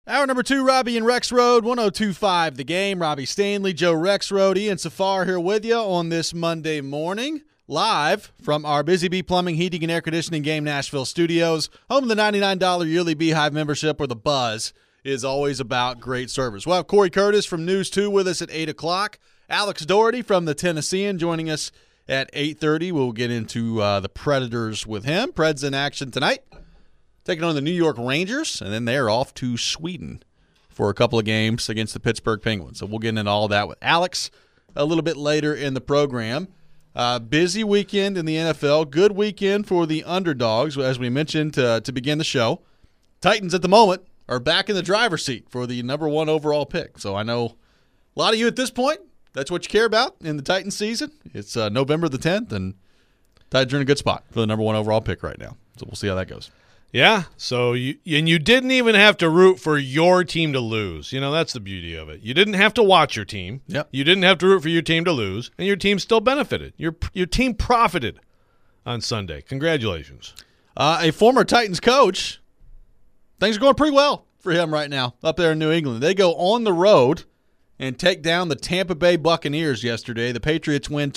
Hour number 2, Robbie and Rex Road, 102.5 The Game. Robbie Stanley, Joe Rex Road, Ian Safar here with you on this Monday morning, live from our Busy Bee Plumbing, Heating, and Air Conditioning Game Nashville studios, home of the $99 yearly Beehive membership where the buzz is always about great service. We'll have Corey Curtis from News 2 with us at 8 o'clock. Alex Doherty from the Tennessean joining us at 8:30. We'll get into the Predators with him. Preds in action tonight, taking on the New York Rangers, and then they're off to Sweden for a couple of games against the Pittsburgh Penguins. So we'll get into all that with Alex a little bit later in the program. Busy weekend in the NFL. Good weekend for the underdogs, as we mentioned to begin the show. Titans at the moment are back in the driver's seat for the number 1 overall pick. So I know a lot of you at this point, that's what you care about in the Titans season. It's November the 10th, and Titans are in a good spot for the number 1 overall pick right now. So we'll see how that goes. Yeah, so you didn't even have to root for your team to lose. You know, that's the beauty of it. You didn't have to watch your team. Yep. You didn't have to root for your team to lose, and your team still benefited. Your team profited on Sunday. Congratulations. A former Titans coach, things are going pretty well for him right now up there in New England. They go on the road and take down the Tampa Bay Buccaneers yesterday. The Patriots win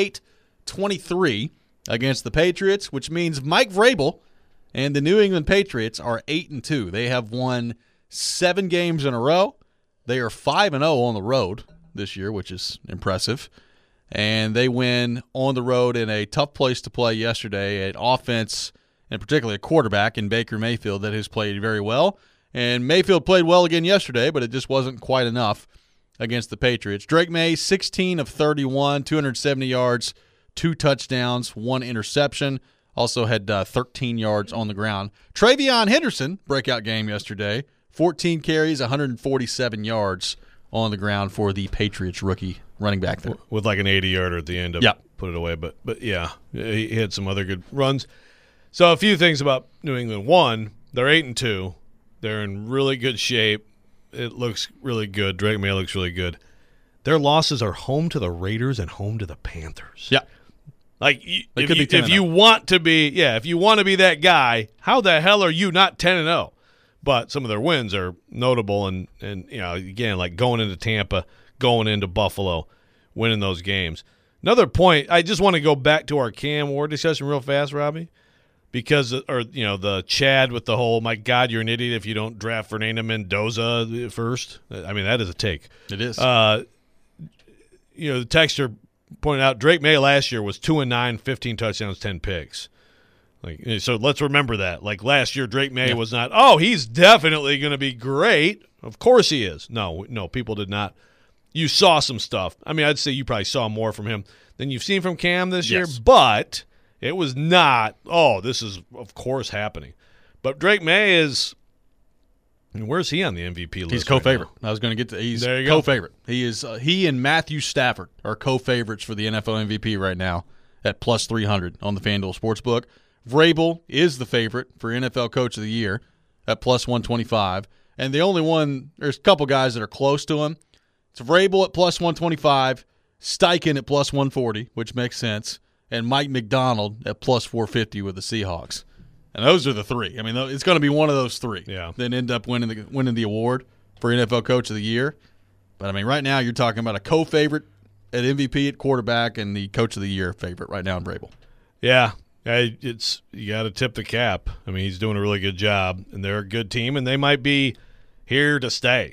28-23 against the Patriots, which means Mike Vrabel and the New England Patriots are 8-2. They have won 7 games in a row. They are 5-0 on the road this year, which is impressive. And they win on the road in a tough place to play yesterday, an offense, and particularly a quarterback in Baker Mayfield that has played very well. And Mayfield played well again yesterday, but it just wasn't quite enough against the Patriots. Drake May, 16 of 31, 270 yards, 2 touchdowns, 1 interception. Also had 13 yards on the ground. Travion Henderson, breakout game yesterday, 14 carries, 147 yards on the ground for the Patriots rookie running back there. With like an 80-yarder at the end to put it away. But yeah, he had some other good runs. So a few things about New England. One, they're 8-2. They're in really good shape. It looks really good. Drake May looks really good. Their losses are home to the Raiders and home to the Panthers. Yeah. Like if you want to be that guy, how the hell are you not 10-0? But some of their wins are notable, and you know, again, like going into Tampa, going into Buffalo, winning those games. Another point, I just want to go back to our Cam Ward discussion real fast, Robbie, because the Chad with the whole, my God, you're an idiot if you don't draft Fernando Mendoza first. I mean, that is a take. It is. The texter pointed out Drake May last year was 2-9, 15 touchdowns, 10 picks. Like, so let's remember that. Like last year, Drake May was not, he's definitely going to be great. Of course he is. No, people did not. You saw some stuff. I mean, I'd say you probably saw more from him than you've seen from Cam this year, but it was not, this is, of course, happening. But Drake May is, where's he on the MVP list? He's co-favorite. Right, I was going to get to. He's co-favorite. He is. He and Matthew Stafford are co-favorites for the NFL MVP right now at plus 300 on the FanDuel Sportsbook. Vrabel is the favorite for NFL Coach of the Year at plus 125, and the only one. There's a couple guys that are close to him. It's Vrabel at plus 125, Steichen at plus 140, which makes sense, and Mike McDonald at plus 450 with the Seahawks. And those are the 3. I mean, it's going to be one of those 3 that end up winning the award for NFL Coach of the Year. But, I mean, right now you're talking about a co-favorite at MVP at quarterback and the Coach of the Year favorite right now in Vrabel. Yeah, you got to tip the cap. I mean, he's doing a really good job, and they're a good team, and they might be here to stay.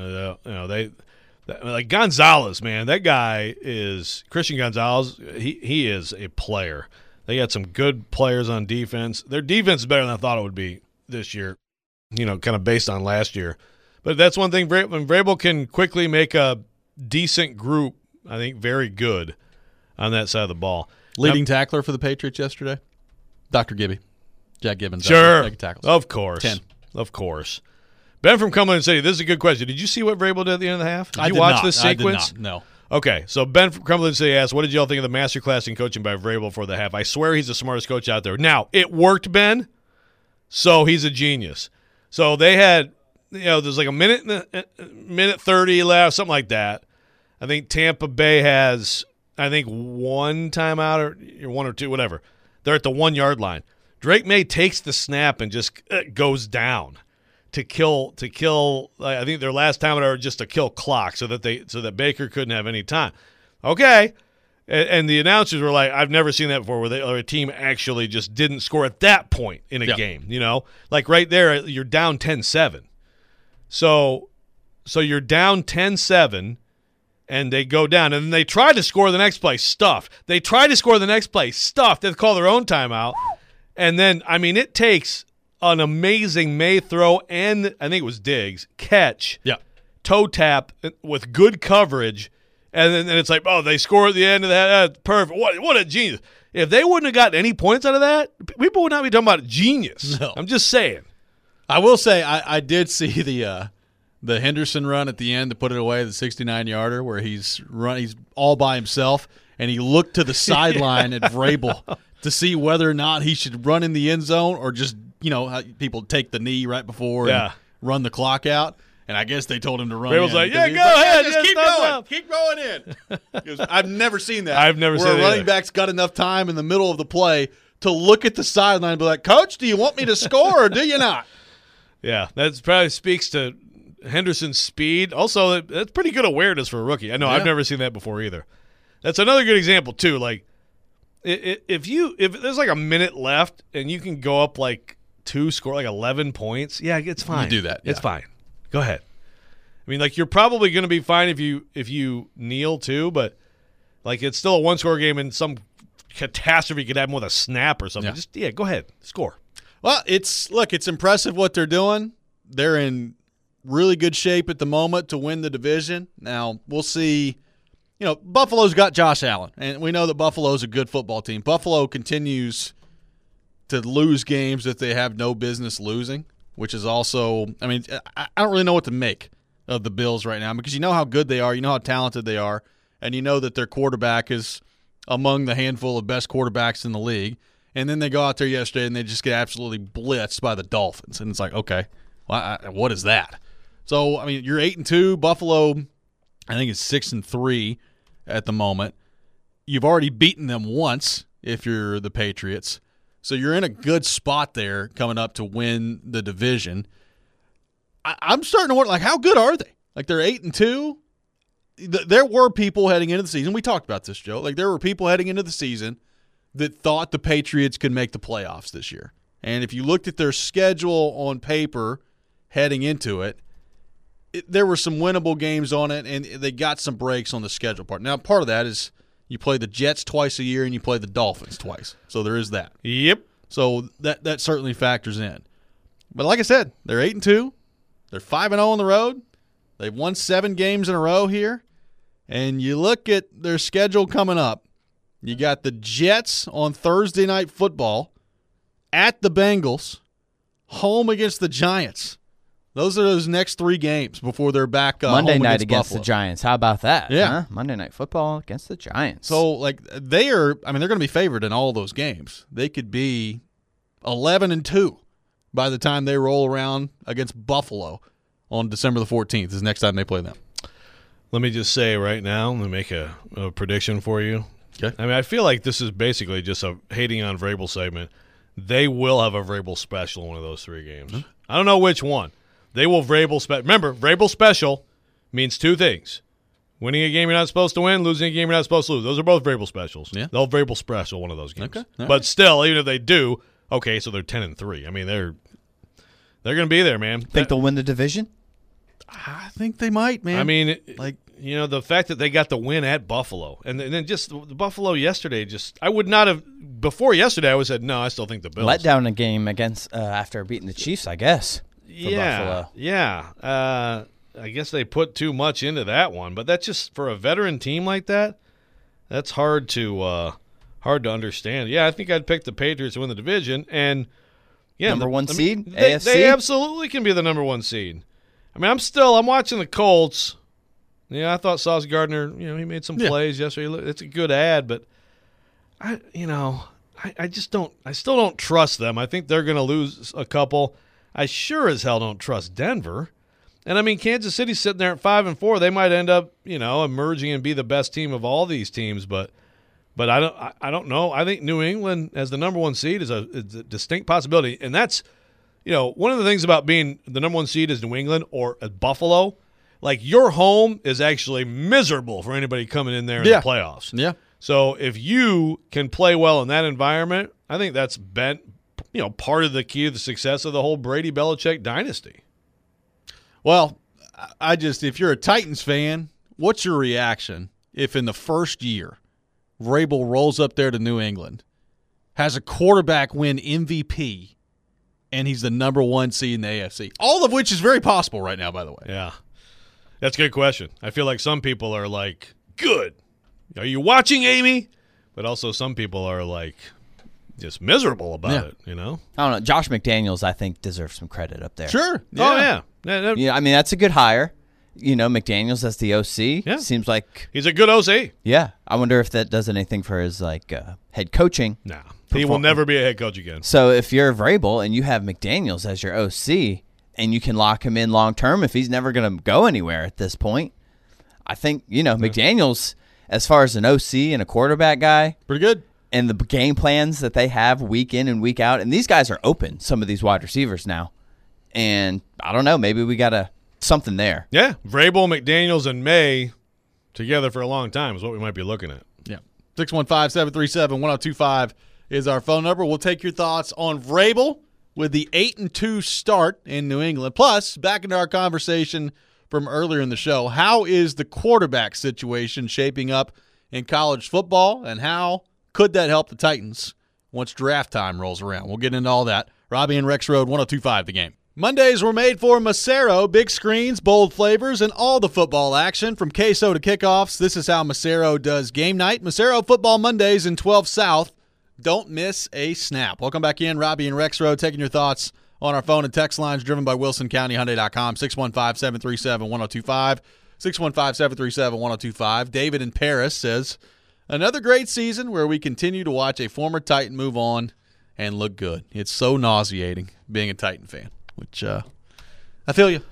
Like Gonzalez, man, that guy is Christian Gonzalez. He is a player. They got some good players on defense. Their defense is better than I thought it would be this year, kind of based on last year. But that's one thing. When Vrabel can quickly make a decent group, I think, very good on that side of the ball. Leading tackler for the Patriots yesterday, Dr. Gibby. Jack Gibbons. Sure. Of course. 10. Of course. Ben from Cumberland City, this is a good question. Did you see what Vrabel did at the end of the half? Did you watch this sequence? I did not, no. Okay, so Ben from Cumberland City asked, what did y'all think of the masterclass in coaching by Vrabel for the half? I swear he's the smartest coach out there. Now, it worked, Ben, so he's a genius. So they had, there's like a minute 30 left, something like that. I think Tampa Bay has, one timeout or one or two, whatever. They're at the 1 yard line. Drake May takes the snap and just goes down. to kill. I think their last time or just to kill clock so that Baker couldn't have any time. Okay. And the announcers were like, I've never seen that before, where a team actually just didn't score at that point in a game. Like right there, you're down 10-7. So you're down 10-7, and they go down, and then they try to score the next play, stuffed. They try to score the next play, stuffed. They call their own timeout, and then it takes an amazing May throw and I think it was Diggs catch, toe tap with good coverage. And then it's like, oh, they score at the end of that. Perfect. What a genius. If they wouldn't have gotten any points out of that, people would not be talking about genius. No. I'm just saying. I will say I did see the Henderson run at the end to put it away, the 69-yarder, where he's all by himself, and he looked to the sideline at Vrabel to see whether or not he should run in the end zone or just, how people take the knee right before and run the clock out. And I guess they told him to run. Vrabel's like, go ahead. Just keep going. Keep going in. I've never seen that. I've never seen that. Where a running back's got enough time in the middle of the play to look at the sideline and be like, Coach, do you want me to score or do you not? Yeah, that probably speaks to Henderson's speed. Also, that's pretty good awareness for a rookie. I know, I've never seen that before either. That's another good example, too. Like, if there's like a minute left and you can go up like 2, score like 11 points, it's fine. You do that. It's fine. Go ahead. I mean, like, you're probably going to be fine if you kneel too, but like it's still a one-score game and some catastrophe could happen with a snap or something. Just go ahead, score. Well, it's impressive what they're doing. They're in really good shape at the moment to win the division. Now we'll see. Buffalo's got Josh Allen, and we know that Buffalo's a good football team. Buffalo continues to lose games that they have no business losing, which is also, I don't really know what to make of the Bills right now because you know how good they are, you know how talented they are, and you know that their quarterback is among the handful of best quarterbacks in the league. And then they go out there yesterday and they just get absolutely blitzed by the Dolphins. And it's like, okay, what is that? So, you're 8-2. Buffalo, I think, is 6-3 at the moment. You've already beaten them once if you're the Patriots. So you're in a good spot there coming up to win the division. I'm starting to wonder, how good are they? They're 8-2. There were people heading into the season. We talked about this, Joe. There were people heading into the season that thought the Patriots could make the playoffs this year. And if you looked at their schedule on paper heading into it, there were some winnable games on it, and they got some breaks on the schedule part. Now, part of that is you play the Jets twice a year and you play the Dolphins twice. So there is that. Yep. So that certainly factors in. But like I said, they're 8-2. They're 5-0 on the road. They've won 7 games in a row here. And you look at their schedule coming up. You got the Jets on Thursday Night Football, at the Bengals, home against the Giants. Those are those next 3 games before they're back Monday home night against Buffalo. the Giants. How about that? Yeah. Huh? Monday Night Football against the Giants. So, they are – they're going to be favored in all those games. They could be 11-2 by the time they roll around against Buffalo on December the 14th is the next time they play them. Let me just say right now, let me make a prediction for you. Okay. I feel like this is basically just a hating on Vrabel segment. They will have a Vrabel special in one of those 3 games. Mm-hmm. I don't know which one. They will Vrabel special. Remember, Vrabel special means 2 things. Winning a game you're not supposed to win, losing a game you're not supposed to lose. Those are both Vrabel specials. Yeah. They'll Vrabel special one of those games. Okay. But still, even if they do, okay, so they're 10-3. They're going to be there, man. Think they'll win the division? I think they might, man. The fact that they got the win at Buffalo, and then just the Buffalo yesterday, I would not have – before yesterday, I would have said, no, I still think the Bills. Let down a game against after beating the Chiefs, I guess, for Buffalo. Yeah. I guess they put too much into that one, but that's just – for a veteran team like that, that's hard to understand. Yeah, I think I'd pick the Patriots to win the division, and yeah, number 1 seed, AFC? AFC? They absolutely can be the number 1 seed. I'm watching the Colts. Yeah, I thought Sauce Gardner, he made some plays yesterday. It's a good ad, but I still don't trust them. I think they're going to lose a couple. I sure as hell don't trust Denver. And Kansas City's sitting there at 5-4. They might end up, emerging and be the best team of all these teams, but I don't know. I think New England as the number 1 seed is a distinct possibility, and that's one of the things about being the number one seed is New England or Buffalo. Like, your home is actually miserable for anybody coming in there in the playoffs. Yeah. So if you can play well in that environment, I think that's been, part of the key to the success of the whole Brady-Belichick dynasty. Well, if you're a Titans fan, what's your reaction if in the first year Vrabel rolls up there to New England, has a quarterback win MVP, and he's the number one seed in the AFC? All of which is very possible right now, by the way. Yeah. That's a good question. I feel like some people are like, good. Are you watching, Amy? But also some people are like just miserable about it, I don't know. Josh McDaniels, I think, deserves some credit up there. Sure. Yeah. Oh, yeah. Yeah, I mean, that's a good hire. McDaniels as the OC seems like he's a good OC. Yeah. I wonder if that does anything for his head coaching. No. He will never be a head coach again. So if you're Vrabel and you have McDaniels as your OC and you can lock him in long term if he's never going to go anywhere at this point, I think, McDaniels, as far as an OC and a quarterback guy, pretty good. And the game plans that they have week in and week out, and these guys are open, some of these wide receivers now. And I don't know, maybe we got something there. Yeah, Vrabel, McDaniels, and May together for a long time is what we might be looking at. Yeah. 615-737-1025 is our phone number. We'll take your thoughts on Vrabel with the 8-2 start in New England. Plus, back into our conversation from earlier in the show, how is the quarterback situation shaping up in college football, and how could that help the Titans once draft time rolls around? We'll get into all that. Robbie and Rex Road, 102.5 The Game. Mondays were made for Macero. Big screens, bold flavors, and all the football action. From queso to kickoffs, this is how Macero does game night. Macero Football Mondays in 12 South. Don't miss a snap. Welcome back in. Robbie and Rex Road taking your thoughts on our phone and text lines driven by WilsonCountyHyundai.com, 615-737-1025, 615-737-1025. David in Paris says, another great season where we continue to watch a former Titan move on and look good. It's so nauseating being a Titan fan, which I feel you.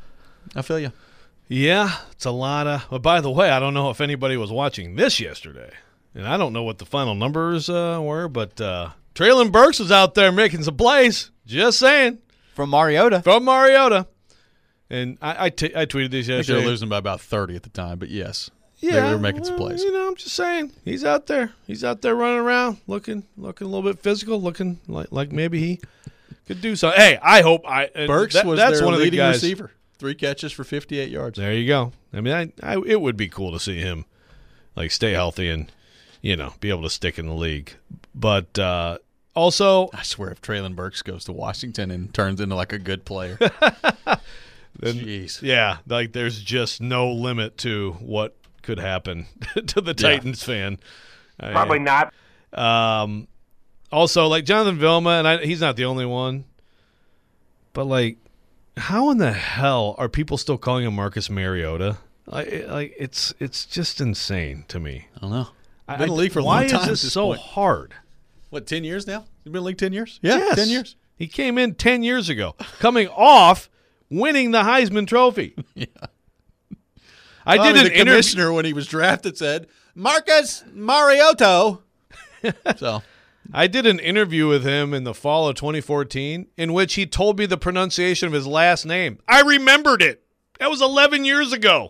Yeah, it's a lot of – well, by the way, I don't know if anybody was watching this yesterday, and I don't know what the final numbers were, but Treylon Burks was out there making some plays. Just saying. From Mariota. And I tweeted this yesterday. They were losing by about 30 at the time, but yes. Yeah, they were making some plays. I'm just saying. He's out there. He's out there running around, looking a little bit physical, looking like maybe he could do something. Hey, I hope Burks was that's their one leading of the guys, receiver. 3 catches for 58 yards. There you go. I mean, it would be cool to see him stay healthy and be able to stick in the league. But also, I swear, if Treylon Burks goes to Washington and turns into a good player, then, jeez, yeah, there's just no limit to what could happen to the Titans fan. Probably not. Also, Jonathan Vilma, and he's not the only one, but how in the hell are people still calling him Marcus Mariota? It's just insane to me. I don't know. Been in the league for a long time. Why is this so hard? What, 10 years now? You've been in the league 10 years? Yeah, yes. 10 years. He came in 10 years ago, coming off winning the Heisman Trophy. Yeah. The commissioner, when he was drafted, said, Marcus Mariota. So I did an interview with him in the fall of 2014 in which he told me the pronunciation of his last name. I remembered it. That was 11 years ago.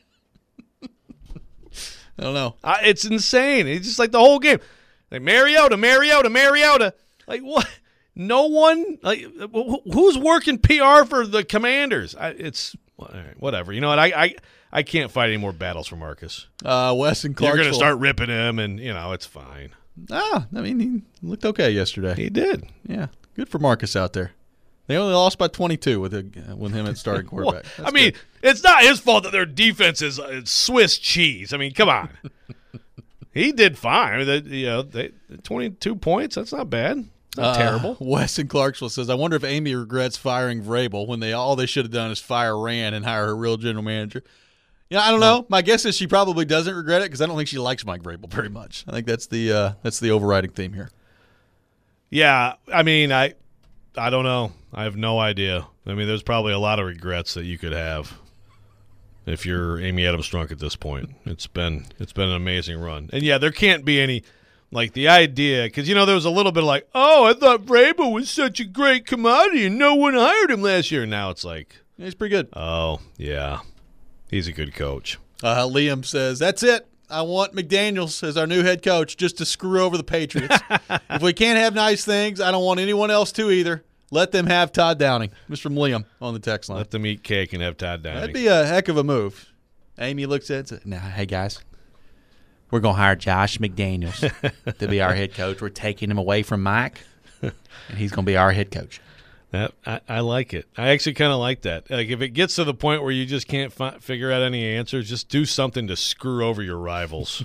I don't know. It's insane. It's just the whole game. Mariota. What? No one. Who's working PR for the Commanders? It's whatever. You know what? I can't fight any more battles for Marcus. Wes and Clarksville. You're going to start ripping him, and it's fine. I mean, he looked okay yesterday. He did. Yeah, good for Marcus out there. They only lost by 22 with him at starting quarterback. Well, it's not his fault that their defense is Swiss cheese. I mean, come on. He did fine. 22 points. That's not bad. Not terrible. Wes in Clarksville says, I wonder if Amy regrets firing Vrabel when all they should have done is fire Rand and hire a real general manager. Yeah, I don't know. My guess is she probably doesn't regret it because I don't think she likes Mike Vrabel very much. I think that's the overriding theme here. Yeah, I mean, I don't know. I have no idea. I mean, there's probably a lot of regrets that you could have if you're Amy Adams Strunk at this point. It's been an amazing run. And yeah, there can't be any Like the idea, because, there was a little bit of like, oh, I thought Vrabel was such a great commodity and no one hired him last year. Now it's like. He's pretty good. Oh, yeah. He's a good coach. Liam says, that's it. I want McDaniels as our new head coach just to screw over the Patriots. If we can't have nice things, I don't want anyone else to either. Let them have Todd Downing. This is from Liam on the text line. Let them eat cake and have Todd Downing. That'd be a heck of a move. Amy looks at it and says, nah, hey, guys. We're going to hire Josh McDaniels to be our head coach. We're taking him away from Mike, and he's going to be our head coach. I like it. I actually kind of like that. Like if it gets to the point where you just can't figure out any answers, just do something to screw over your rivals.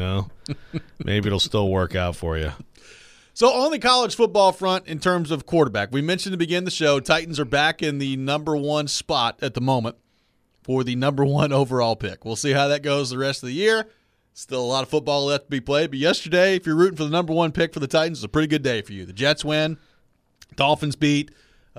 Maybe it'll still work out for you. So on the college football front, in terms of quarterback, we mentioned to begin the show, Titans are back in the number 1 spot at the moment for the number 1 overall pick. We'll see how that goes the rest of the year. Still a lot of football left to be played. But yesterday, if you're rooting for the number 1 pick for the Titans, it's a pretty good day for you. The Jets win. Dolphins beat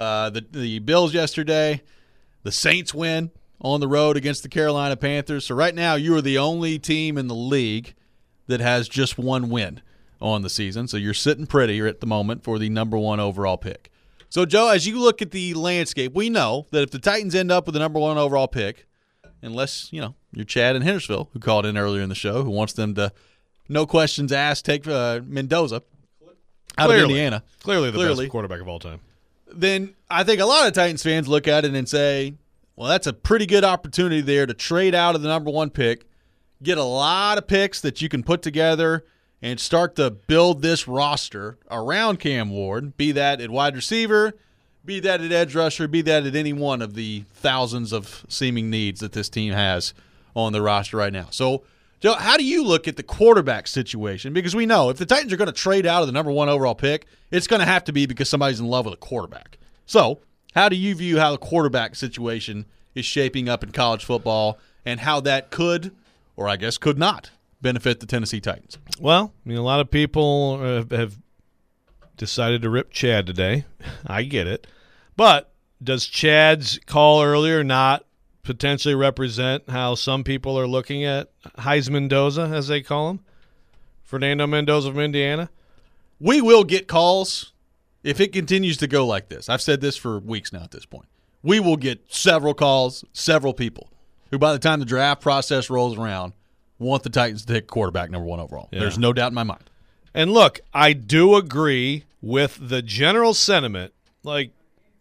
the Bills yesterday. The Saints win on the road against the Carolina Panthers. So right now, you are the only team in the league that has just 1 win on the season. So you're sitting pretty at the moment for the number 1 overall pick. So, Joe, as you look at the landscape, we know that if the Titans end up with the number 1 overall pick, unless, you're Chad in Hendersonville, who called in earlier in the show, who wants them to, no questions asked, take Mendoza out of Indiana. Clearly the best quarterback of all time. Then I think a lot of Titans fans look at it and say, well, that's a pretty good opportunity there to trade out of the number 1 pick, get a lot of picks that you can put together and start to build this roster around Cam Ward, be that at wide receiver, be that at edge rusher, be that at any one of the thousands of seeming needs that this team has on the roster right now. So, Joe, how do you look at the quarterback situation? Because we know if the Titans are going to trade out of the number 1 overall pick, it's going to have to be because somebody's in love with a quarterback. So, how do you view how the quarterback situation is shaping up in college football and how that could, or I guess could not, benefit the Tennessee Titans? Well, a lot of people have decided to rip Chad today. I get it. But does Chad's call earlier not potentially represent how some people are looking at Heisman Mendoza, as they call him? Fernando Mendoza from Indiana? We will get calls if it continues to go like this. I've said this for weeks now at this point. We will get several calls, several people who by the time the draft process rolls around want the Titans to take quarterback number 1 overall. Yeah. There's no doubt in my mind. And look, I do agree with the general sentiment. Like,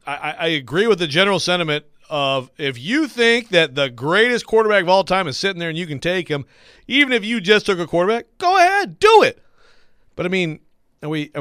I agree with the general sentiment of if you think that the greatest quarterback of all time is sitting there and you can take him, even if you just took a quarterback, go ahead, do it. But I mean, are we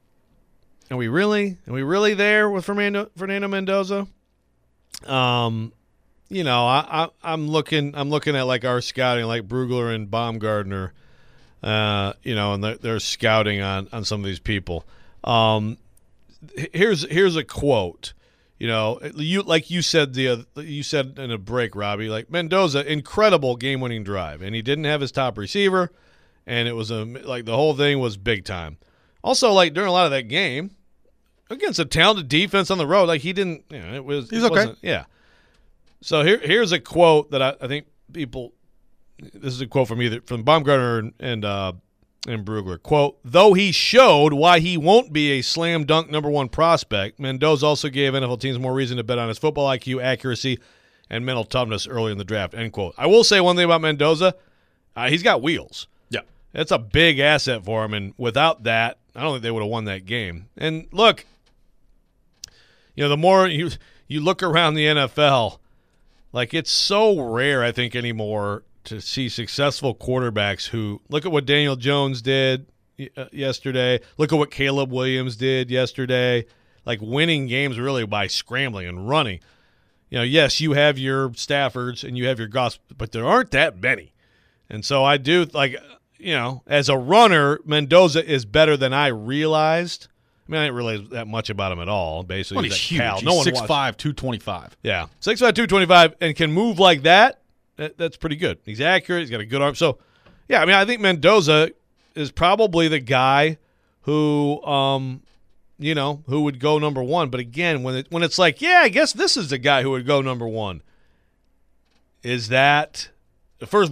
really there with Fernando Mendoza? I'm looking at like our scouting, like Brugler and Baumgartner, and they're scouting on some of these people. Here's a quote. You said in a break, Robbie, like Mendoza, incredible game-winning drive, and he didn't have his top receiver, and it was the whole thing was big time. Also, like during a lot of that game, against a talented defense on the road, like he didn't, he's okay. Yeah. So here's a quote that I think people. This is a quote from Baumgartner and Brugler. Quote, though he showed why he won't be a slam dunk number 1 prospect, Mendoza also gave NFL teams more reason to bet on his football IQ, accuracy, and mental toughness early in the draft, end quote. I will say one thing about Mendoza. He's got wheels. Yeah. That's a big asset for him, and without that, I don't think they would have won that game. And look, the more you look around the NFL, like it's so rare, I think, anymore to see successful quarterbacks who look at what Daniel Jones did yesterday. Look at what Caleb Williams did yesterday. Like winning games really by scrambling and running. Yes, you have your Staffords and you have your Goss, but there aren't that many. And so I do as a runner, Mendoza is better than I realized. I mean, I didn't realize that much about him at all. Basically, he's huge. He's 6'5", 225. Yeah, 6'5", 225, and can move like that. That's pretty good. He's accurate. He's got a good arm. So, yeah, I mean, I think Mendoza is probably the guy who, who would go number 1. But again, when it's like, yeah, I guess this is the guy who would go number 1. Is that, first of all,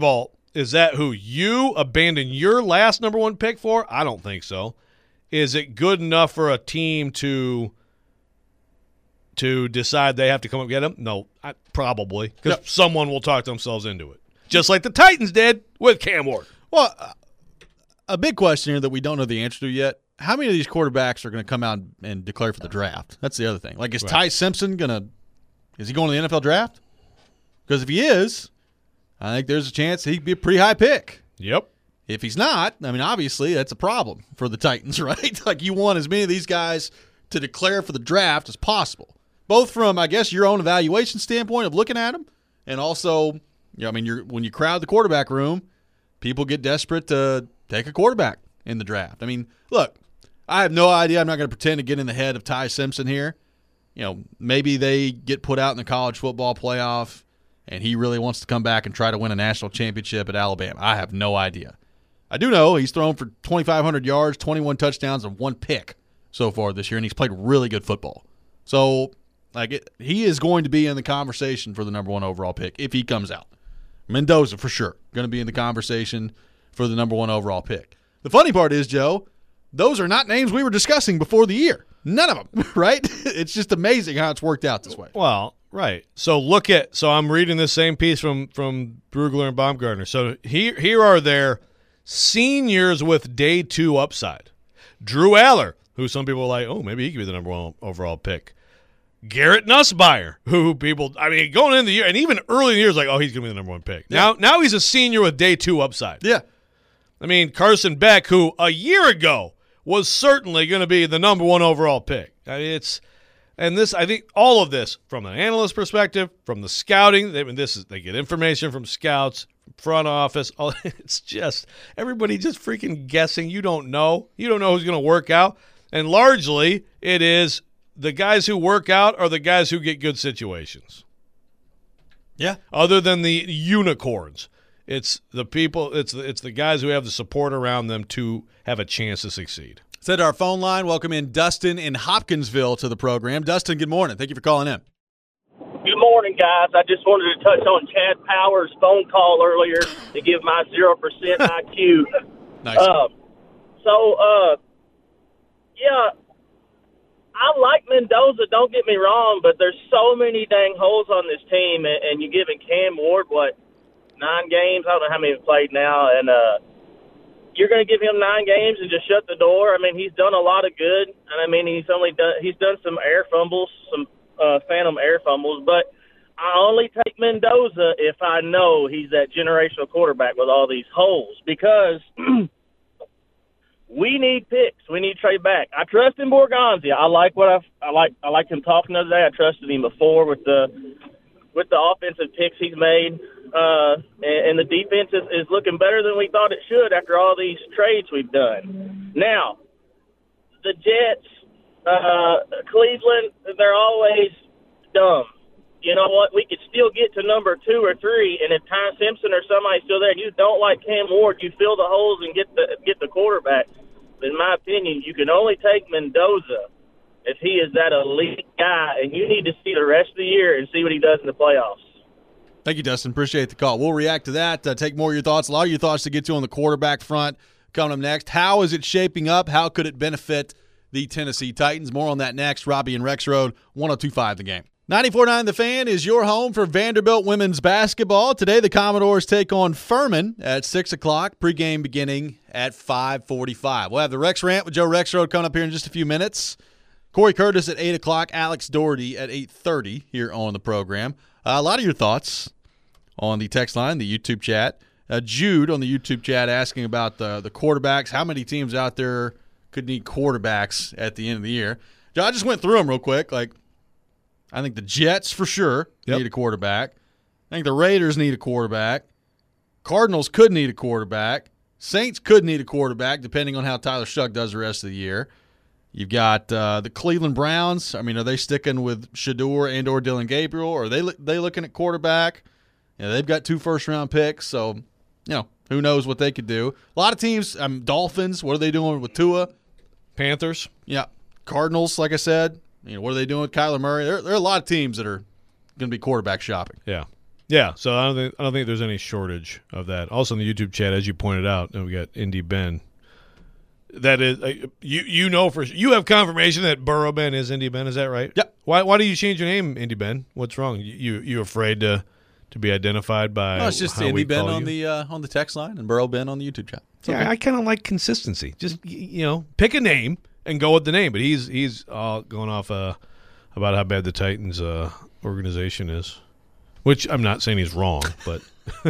Is that who you abandon your last number one pick for? I don't think so. Is it good enough for a team to decide they have to come up and get him? No, probably, because someone will talk themselves into it, just like the Titans did with Cam Ward. Well, a big question here that we don't know the answer to yet, how many of these quarterbacks are going to come out and declare for the draft? That's the other thing. Like, is Ty Simpson is he going to the NFL draft? Because if he is, I think there's a chance he'd be a pretty high pick. Yep. If he's not, I mean, obviously that's a problem for the Titans, right? Like, you want as many of these guys to declare for the draft as possible, both from, I guess, your own evaluation standpoint of looking at them, and also, when you crowd the quarterback room, people get desperate to take a quarterback in the draft. I mean, look, I have no idea. I'm not going to pretend to get in the head of Ty Simpson here. Maybe they get put out in the college football playoff, and he really wants to come back and try to win a national championship at Alabama. I have no idea. I do know he's thrown for 2,500 yards, 21 touchdowns, and 1 pick so far this year, and he's played really good football. So, he is going to be in the conversation for the number 1 overall pick if he comes out. Mendoza, for sure, going to be in the conversation for the number 1 overall pick. The funny part is, Joe, those are not names we were discussing before the year. None of them, right? It's just amazing how it's worked out this way. Well, right. So I'm reading this same piece from Brugler and Baumgartner. So here are their seniors with day 2 upside. Drew Aller, who some people are like, oh, maybe he could be the number 1 overall pick. Garrett Nussmeier, who people, going into the year, and even early in the year, is like, oh, he's going to be the number 1 pick. Yeah. Now he's a senior with day 2 upside. Yeah. Carson Beck, who a year ago was certainly going to be the number 1 overall pick. I think all of this, from an analyst perspective, from the scouting, they get information from scouts, front office. It's just everybody just freaking guessing. You don't know. You don't know who's going to work out. And largely, it is the guys who work out are the guys who get good situations. Yeah. Other than the unicorns. It's the people. It's the guys who have the support around them to have a chance to succeed. Set our phone line. Welcome in Dustin in Hopkinsville to the program. Dustin, good morning. Thank you for calling in. Good morning, guys. I just wanted to touch on Chad Powers' phone call earlier to give my 0% IQ. Nice. I like Mendoza, don't get me wrong, but there's so many dang holes on this team, and you're giving Cam Ward, 9 games? I don't know how many he's played now, and you're going to give him 9 games and just shut the door? He's done a lot of good, and he's done some air fumbles, some phantom air fumbles, but I only take Mendoza if I know he's that generational quarterback with all these holes, because we need picks. We need to trade back. I trust in Borgonzia. I like him talking the other day. I trusted him before with the offensive picks he's made. And the defense is looking better than we thought it should after all these trades we've done. Now, the Jets, Cleveland, they're always dumb. You know what? We could still get to number 2 or 3, and if Ty Simpson or somebody's still there and you don't like Cam Ward, you fill the holes and get the quarterback. In my opinion, you can only take Mendoza if he is that elite guy, and you need to see the rest of the year and see what he does in the playoffs. Thank you, Dustin. Appreciate the call. We'll react to that, take more of your thoughts. A lot of your thoughts to get to on the quarterback front coming up next. How is it shaping up? How could it benefit the Tennessee Titans? More on that next. Robbie and Rex Road, 102.5 The Game. 94.9 The Fan is your home for Vanderbilt women's basketball. Today, the Commodores take on Furman at 6 o'clock. Pregame beginning at 5:45. We'll have the Rex Rant with Joe Rexrode coming up here in just a few minutes. Corey Curtis at 8 o'clock. Alex Doherty at 8:30 here on the program. A lot of your thoughts on the text line, the YouTube chat. Jude on the YouTube chat asking about the quarterbacks. How many teams out there could need quarterbacks at the end of the year? Joe, I just went through them real quick. I think the Jets for sure need a quarterback. I think the Raiders need a quarterback. Cardinals could need a quarterback. Saints could need a quarterback depending on how Tyler Shuck does the rest of the year. You've got the Cleveland Browns. Are they sticking with Shedeur and or Dylan Gabriel? Or are they looking at quarterback? They've got 2 first-round picks, so who knows what they could do. A lot of teams, Dolphins, what are they doing with Tua? Panthers. Yeah. Cardinals, like I said. What are they doing with Kyler Murray? There are a lot of teams that are going to be quarterback shopping. Yeah. Yeah, so I don't think there's any shortage of that. Also in the YouTube chat, as you pointed out, we got Indy Ben. That is, you know for sure. You have confirmation that Burrow Ben is Indy Ben. Is that right? Yep. Why do you change your name, Indy Ben? What's wrong? You afraid to be identified by? No, it's just how Indy we Ben call on you? the text line and Burrow Ben on the YouTube chat. Yeah, okay. I kind of like consistency. Just pick a name and go with the name. But he's going off about how bad the Titans organization is, which I'm not saying he's wrong, but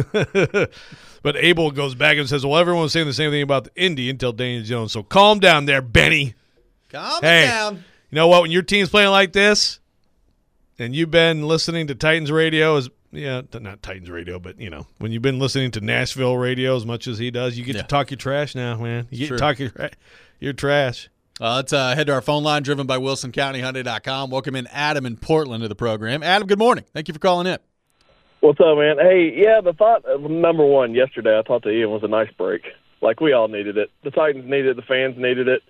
but Abel goes back and says, well, everyone's saying the same thing about the Indy until Daniel Jones. So calm down there, Benny. Calm down. You know what? When your team's playing like this, and you've been listening to Titans radio, not Titans radio, but when you've been listening to Nashville radio as much as he does, you get to talk your trash now, man. You get to talk your trash. Let's head to our phone line, driven by WilsonCountyHyundai.com. Welcome in Adam in Portland to the program. Adam, good morning. Thank you for calling in. What's up, man? Hey, yeah, the thought of number one yesterday, I thought to Ian was a nice break. Like, we all needed it. The Titans needed it. The fans needed it.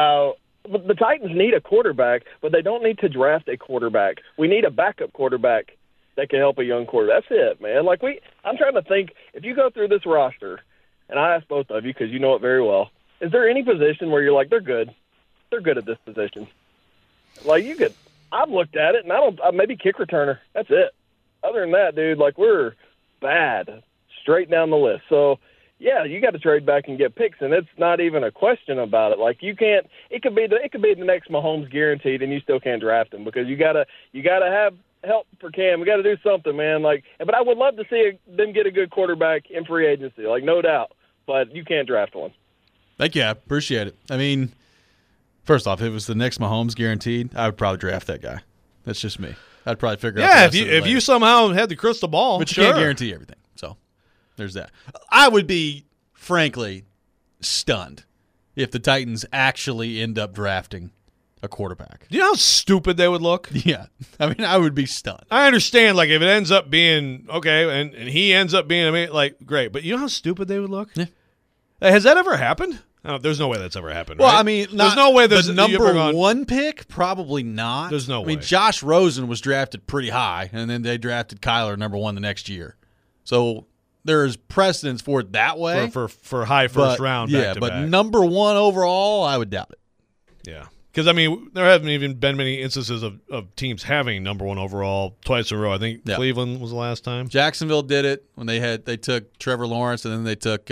But the Titans need a quarterback, but they don't need to draft a quarterback. We need a backup quarterback that can help a young quarterback. That's it, man. Like, I'm trying to think, if you go through this roster, and I ask both of you because you know it very well, is there any position where you're like, they're good? They're good at this position. Like, I've looked at it, and maybe kick returner. That's it. Other than that, dude, like, we're bad straight down the list. So, yeah, you got to trade back and get picks, and it's not even a question about it. Like, you can't. It could be the next Mahomes guaranteed, and you still can't draft him because you gotta have help for Cam. We got to do something, man. Like, but I would love to see them get a good quarterback in free agency, like, no doubt. But you can't draft one. Thank you. I appreciate it. I mean, first off, if it was the next Mahomes guaranteed, I would probably draft that guy. That's just me. I'd probably figure out. Yeah, if you somehow had the crystal ball, but you can't guarantee everything. So there's that. I would be, frankly, stunned if the Titans actually end up drafting a quarterback. Do you know how stupid they would look? Yeah, I mean, I would be stunned. I understand, like, if it ends up being okay, and he ends up being great, but you know how stupid they would look? Yeah. Has that ever happened? There's no way that's ever happened. Well, right? I mean, there's no way the number one pick, probably not. There's no way. I mean, Josh Rosen was drafted pretty high, and then they drafted Kyler number one the next year. So there's precedence for it that way. For high first round. Yeah, but number one overall, I would doubt it. Yeah. Because, I mean, there haven't even been many instances of teams having number one overall twice in a row. I think Cleveland was the last time. Jacksonville did it when they took Trevor Lawrence, and then they took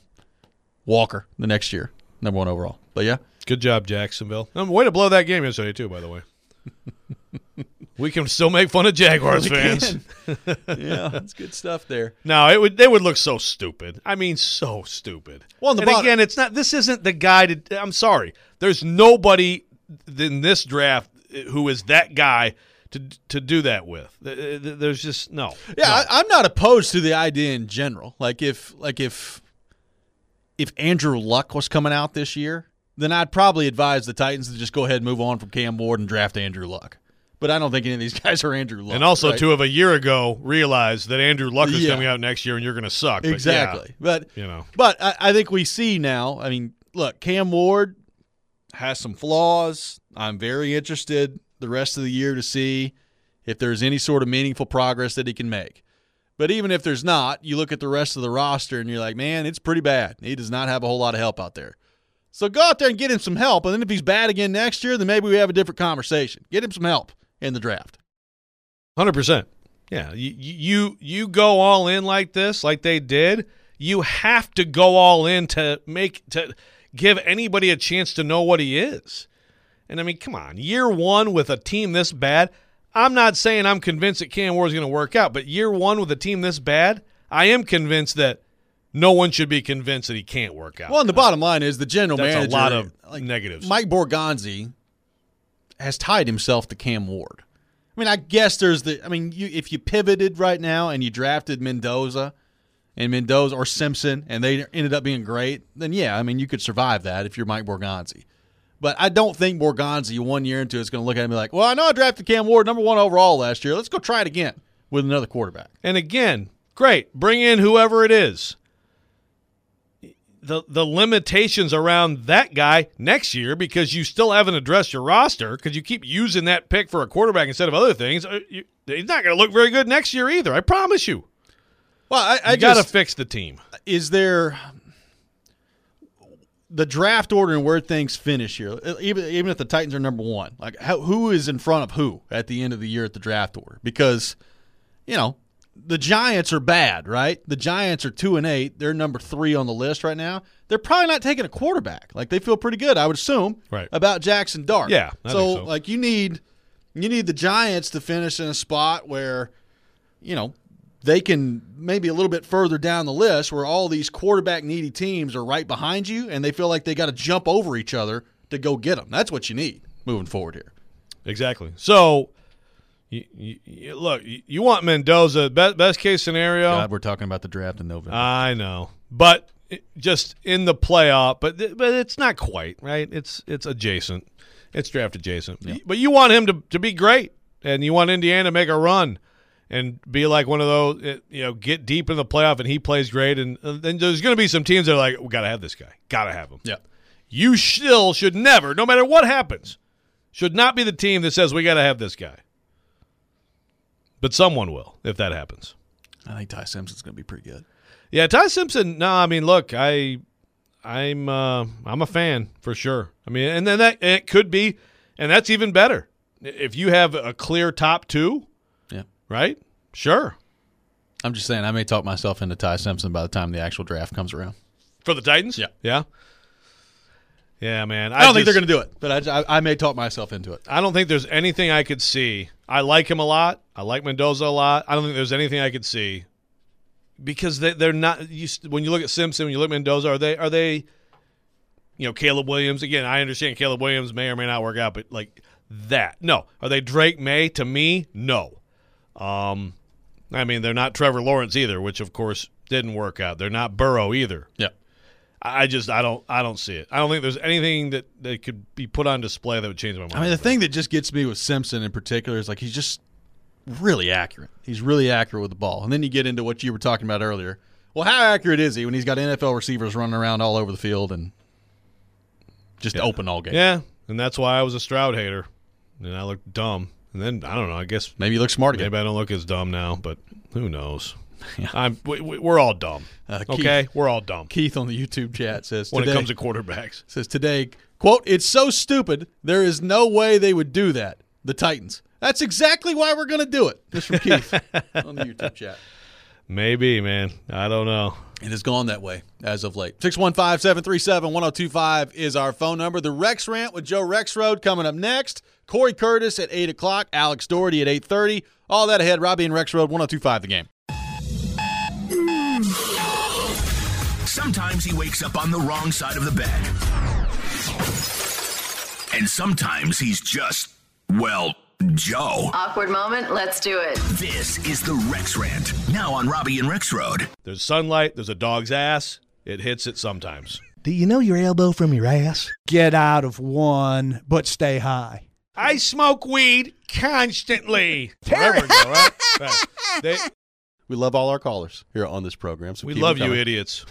Walker the next year, number one overall. But, yeah. Good job, Jacksonville. Way to blow that game yesterday, too, by the way. We can still make fun of Jaguars fans. Yeah, that's good stuff there. No, they would look so stupid. I mean, so stupid. Well, again, it's not. This isn't the guy to. I'm sorry. There's nobody in this draft who is that guy to do that with. There's just no. Yeah, no. I'm not opposed to the idea in general. Like if Andrew Luck was coming out this year, then I'd probably advise the Titans to just go ahead and move on from Cam Ward and draft Andrew Luck. But I don't think any of these guys are Andrew Luck. And also, right? two of a year ago, realized that Andrew Luck is coming out next year and you're going to suck. Exactly. But I think we see now, I mean, look, Cam Ward has some flaws. I'm very interested the rest of the year to see if there's any sort of meaningful progress that he can make. But even if there's not, you look at the rest of the roster and you're like, man, it's pretty bad. He does not have a whole lot of help out there. So go out there and get him some help. And then if he's bad again next year, then maybe we have a different conversation. Get him some help in the draft. 100%. Yeah, you go all in like this, like they did. You have to go all in to give anybody a chance to know what he is. And, I mean, come on. Year one with a team this bad, I'm not saying I'm convinced that Cam Ward is going to work out, but year one with a team this bad, I am convinced that no one should be convinced that he can't work out. Well, and the bottom line is the general manager. That's a lot of negatives. Mike Borgonzi has tied himself to Cam Ward. I mean, I guess if you pivoted right now and you drafted Mendoza or Simpson and they ended up being great, then yeah, I mean, you could survive that if you're Mike Borgonzi. But I don't think Borgonzi 1 year into it is going to look at me like, well, I know I drafted Cam Ward number one overall last year. Let's go try it again with another quarterback. And again, great. Bring in whoever it is. The limitations around that guy next year, because you still haven't addressed your roster, because you keep using that pick for a quarterback instead of other things, he's not going to look very good next year either. I promise you. Well, I got to fix the team. Is there the draft order and where things finish here? Even if the Titans are number one, like who is in front of who at the end of the year at the draft order? Because the Giants are bad, right? The Giants are 2-8. They're number 3 on the list right now. They're probably not taking a quarterback. Like they feel pretty good, I would assume, about Jackson Dart. Yeah, I think so. Like you need the Giants to finish in a spot where they can maybe a little bit further down the list where all these quarterback-needy teams are right behind you and they feel like they got to jump over each other to go get them. That's what you need moving forward here. Exactly. So, look, you want Mendoza, best case scenario. God, we're talking about the draft in November. I know. But just in the playoff, but it's not quite, right? It's adjacent. It's draft adjacent. Yeah. But you want him to be great, and you want Indiana to make a run. And be like one of those, get deep in the playoff and he plays great. And then there's going to be some teams that are like, we got to have this guy. Got to have him. Yeah. You still should never, no matter what happens, should not be the team that says we got to have this guy. But someone will if that happens. I think Ty Simpson's going to be pretty good. Yeah, Ty Simpson. No, I mean, look, I'm a fan for sure. I mean, and then it could be, and that's even better if you have a clear top 2. Right? Sure. I'm just saying I may talk myself into Ty Simpson by the time the actual draft comes around. For the Titans? Yeah. Yeah? Yeah, man. I don't think they're going to do it, but I may talk myself into it. I don't think there's anything I could see. I like him a lot. I like Mendoza a lot. I don't think there's anything I could see because they're not – when you look at Simpson, when you look at Mendoza, are they Caleb Williams? Again, I understand Caleb Williams may or may not work out, but like that. No. Are they Drake May? To me, no. I mean, they're not Trevor Lawrence either, which of course didn't work out. They're not Burrow either. Yeah. I don't see it. I don't think there's anything that could be put on display that would change my mind. I mean, the thing that just gets me with Simpson in particular is like he's just really accurate. He's really accurate with the ball. And then you get into what you were talking about earlier. Well, how accurate is he when he's got NFL receivers running around all over the field and just open all game? Yeah, and that's why I was a Stroud hater, and I looked dumb. And then, I don't know, I guess maybe you look smart again. Maybe I don't look as dumb now, but who knows? Yeah. We're all dumb. Okay? We're all dumb. Keith on the YouTube chat says when it comes to quarterbacks. Says today, quote, "It's so stupid, there is no way they would do that, the Titans." That's exactly why we're going to do it. This from Keith on the YouTube chat. Maybe, man. I don't know. It has gone that way as of late. 615-737-1025 is our phone number. The Rex Rant with Joe Rexrode coming up next. Corey Curtis at 8 o'clock. Alex Doherty at 8:30. All that ahead. Robbie and Rexrode, 1025 The Game. Sometimes he wakes up on the wrong side of the bed. And sometimes he's just, Joe. Awkward moment, let's do it. This is the Rex Rant, now on Robbie and Rexrode. There's sunlight, there's a dog's ass. It hits it sometimes. Do you know your elbow from your ass? Get out of one, but stay high. I smoke weed constantly. Forever ago, right? We love all our callers here on this program. So we love you idiots.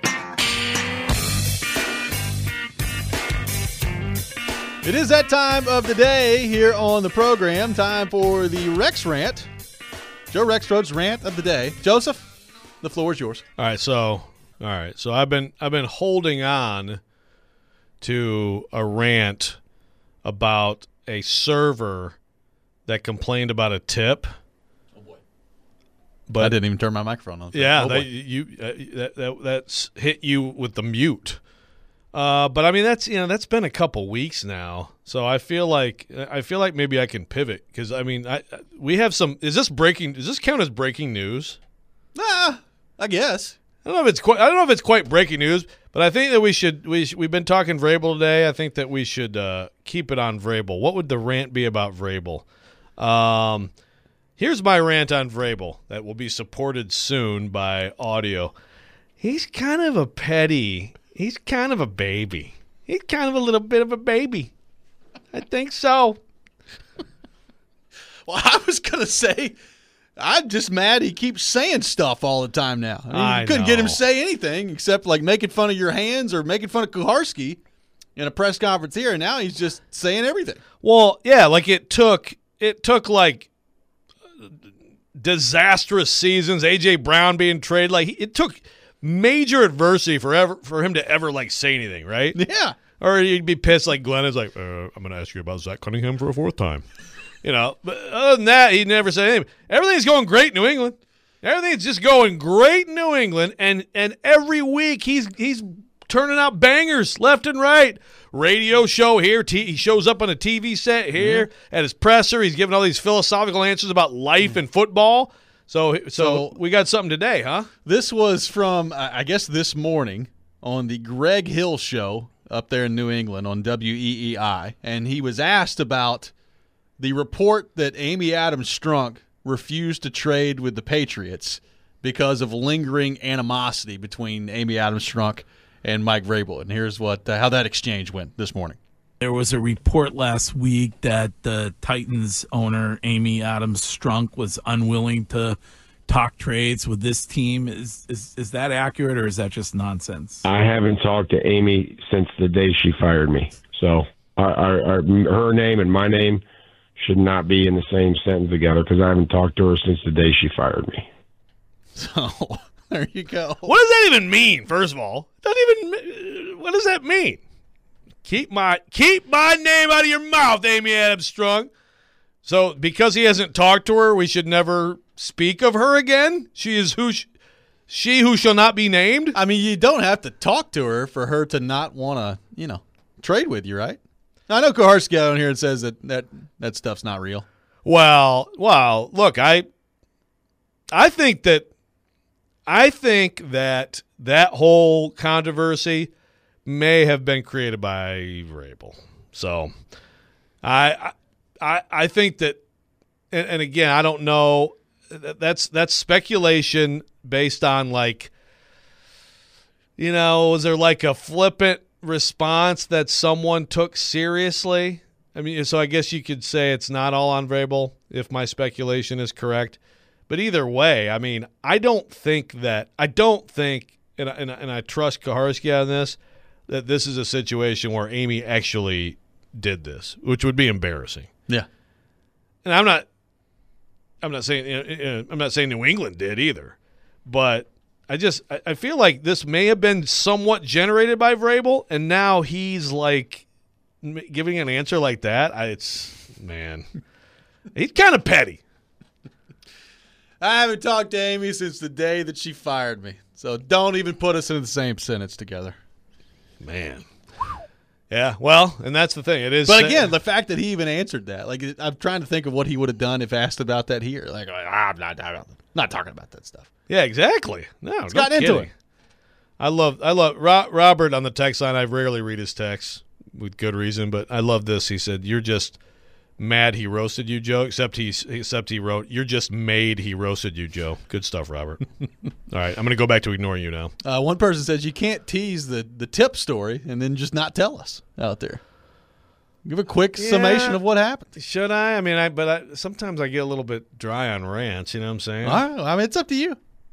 It is that time of the day here on the program. Time for the Rex Rant. Joe Rexrode's rant of the day. Joseph, the floor is yours. All right, so I've been holding on to a rant about a server that complained about a tip. Oh boy! But I didn't even turn my microphone on. Yeah, that's hit you with the mute. But I mean that's been a couple weeks now, so I feel like maybe I can pivot because I mean we have some. Is this breaking? Does this count as breaking news? I guess. I don't know if it's quite breaking news, but I think that we've been talking Vrabel today. I think that we should keep it on Vrabel. What would the rant be about Vrabel? Here's my rant on Vrabel that will be supported soon by audio. He's kind of a petty. He's kind of a baby. He's kind of a little bit of a baby. I think so. Well, I was going to say, I'm just mad he keeps saying stuff all the time now. I mean, you couldn't get him to say anything except like making fun of your hands or making fun of Kuharski in a press conference here, and now he's just saying everything. Well, yeah, like it took like disastrous seasons, A.J. Brown being traded. Like, it took major adversity for him to ever, like, say anything, right? Yeah. Or he'd be pissed like Glenn is like, I'm going to ask you about Zach Cunningham for a fourth time. You know, but other than that, he never said anything. Everything's going great in New England. Everything's just going great in New England, and every week he's turning out bangers left and right. Radio show here. He shows up on a TV set here at his presser. He's giving all these philosophical answers about life and football. So we got something today, huh? This was from, I guess, this morning on the Greg Hill Show up there in New England on WEEI, and he was asked about the report that Amy Adams-Strunk refused to trade with the Patriots because of lingering animosity between Amy Adams-Strunk and Mike Vrabel. And here's how that exchange went this morning. There was a report last week that the Titans owner, Amy Adams-Strunk, was unwilling to talk trades with this team. Is that accurate, or is that just nonsense? I haven't talked to Amy since the day she fired me. So her name and my name should not be in the same sentence together, because I haven't talked to her since the day she fired me. So there you go. What does that even mean? First of all, what does that mean? Keep my name out of your mouth, Amy Adams-Strunk. So because he hasn't talked to her, we should never speak of her again? She is she who shall not be named? I mean, you don't have to talk to her for her to not want to, trade with you, right? I know Kuharski got on here and says that stuff's not real. Well, look, I think that whole controversy may have been created by Vrabel. So I think that, and again, I don't know. That's speculation based on, like, was there like a flippant response that someone took seriously? I mean, so I guess you could say it's not all on Vrabel if my speculation is correct. But either way, I mean, I don't think, and I trust Kuharski on this, that this is a situation where Amy actually did this, which would be embarrassing. Yeah. And I'm not saying New England did either, but I feel like this may have been somewhat generated by Vrabel, and now he's like giving an answer like that. He's kind of petty. I haven't talked to Amy since the day that she fired me, so don't even put us in the same sentence together. Man. Yeah, well, and that's the thing. It is. But again, the fact that he even answered that, like, I'm trying to think of what he would have done if asked about that here. Like, I'm not talking about that stuff. Yeah, exactly. No, it's gotten into it. I love Robert on the text line. I rarely read his texts with good reason, but I love this. He said, "You're just mad he roasted you, Joe." Except he wrote, "You're just made he roasted you, Joe." Good stuff, Robert. All right, I'm going to go back to ignoring you now. One person says you can't tease the tip story and then just not tell us out there. Give a quick summation of what happened. Should I? I mean, sometimes I get a little bit dry on rants. You know what I'm saying? All right, I mean, it's up to you.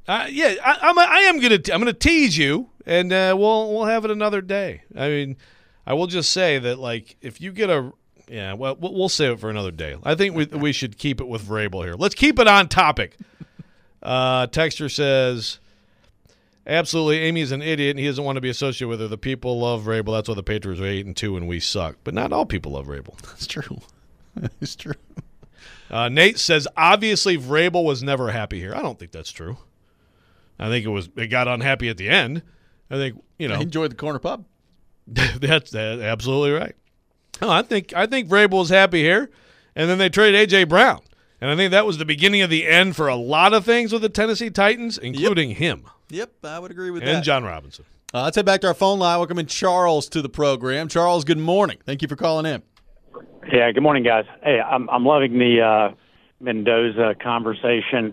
I'm gonna tease you, and we'll have it another day. I mean, I will just say that, like, if you get we'll save it for another day. I think we should keep it with Vrabel here. Let's keep it on topic. Texter says, absolutely, Amy's an idiot, and he doesn't want to be associated with her. The people love Vrabel. That's why the Patriots are 8-2, and we suck. But not all people love Vrabel. That's true. It's true. Nate says, obviously, Vrabel was never happy here. I don't think that's true. I think it got unhappy at the end. I think, I enjoyed the corner pub. That's absolutely right. No, I think Vrabel was happy here, and then they traded A.J. Brown. And I think that was the beginning of the end for a lot of things with the Tennessee Titans, including him. Yep, I would agree with that. And John Robinson. Let's head back to our phone line. Welcome in Charles to the program. Charles, good morning. Thank you for calling in. Yeah, good morning, guys. Hey, I'm loving the Mendoza conversation.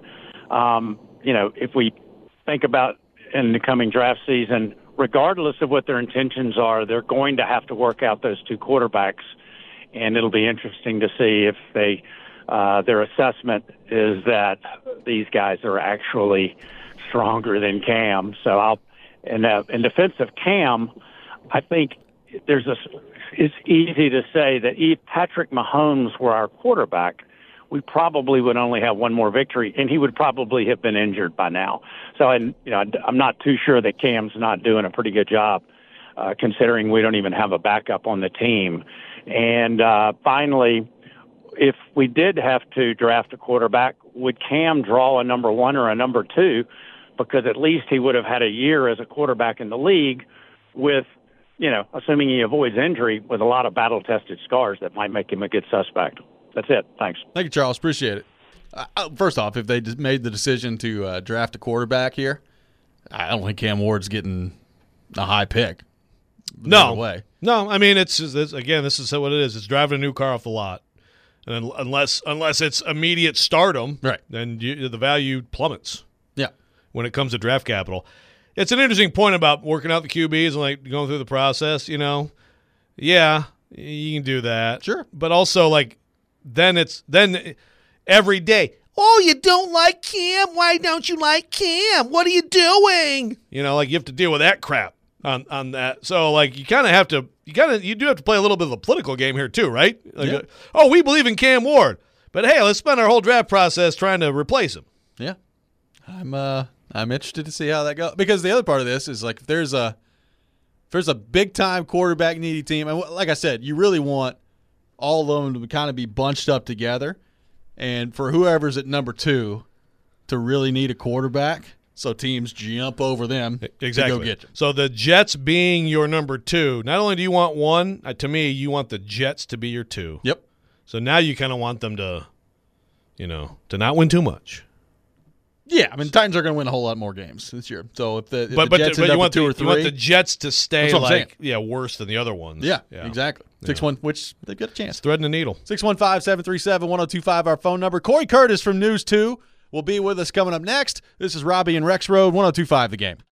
If we think about in the coming draft season, regardless of what their intentions are, they're going to have to work out those two quarterbacks, and it'll be interesting to see if their assessment is that these guys are actually stronger than Cam. So in defense of Cam, I think it's easy to say that if Patrick Mahomes were our quarterback, we probably would only have one more victory, and he would probably have been injured by now. So, I'm not too sure that Cam's not doing a pretty good job, considering we don't even have a backup on the team. And finally, if we did have to draft a quarterback, would Cam draw a number one or a number two? Because at least he would have had a year as a quarterback in the league with, assuming he avoids injury, with a lot of battle-tested scars that might make him a good suspect. That's it. Thanks. Thank you, Charles. Appreciate it. First off, if they made the decision to draft a quarterback here, I don't think Cam Ward's getting a high pick. No way. No, I mean, this is what it is. It's driving a new car off the lot. And unless it's immediate stardom, right, then the value plummets. Yeah. When it comes to draft capital. It's an interesting point about working out the QBs and like going through the process, Yeah, you can do that. Sure. But also then every day, oh, you don't like Cam? Why don't you like Cam? What are you doing? You have to deal with that crap on that. So you kind of have to you do have to play a little bit of a political game here too, right? Oh, we believe in Cam Ward. But hey, let's spend our whole draft process trying to replace him. Yeah. I'm interested to see how that goes, because the other part of this is if there's a big time quarterback needy team, and like I said, you really want all of them to kind of be bunched up together, and for whoever's at number 2 to really need a quarterback, so teams jump over them to go get you. So the Jets being your number 2, not only do you want one, to me, you want the Jets to be your 2. Yep. So now you kind of want them to, to not win too much. Yeah, I mean, Titans are going to win a whole lot more games this year. So if the Jets end up with 2 or 3, you want the Jets to stay worse than the other ones. Yeah. Exactly. 6-1, which they've got a chance. Threading the needle. 615-737-1025, our phone number. Corey Curtis from News 2 will be with us coming up next. This is Robbie and Rex Road, 1025 The Game.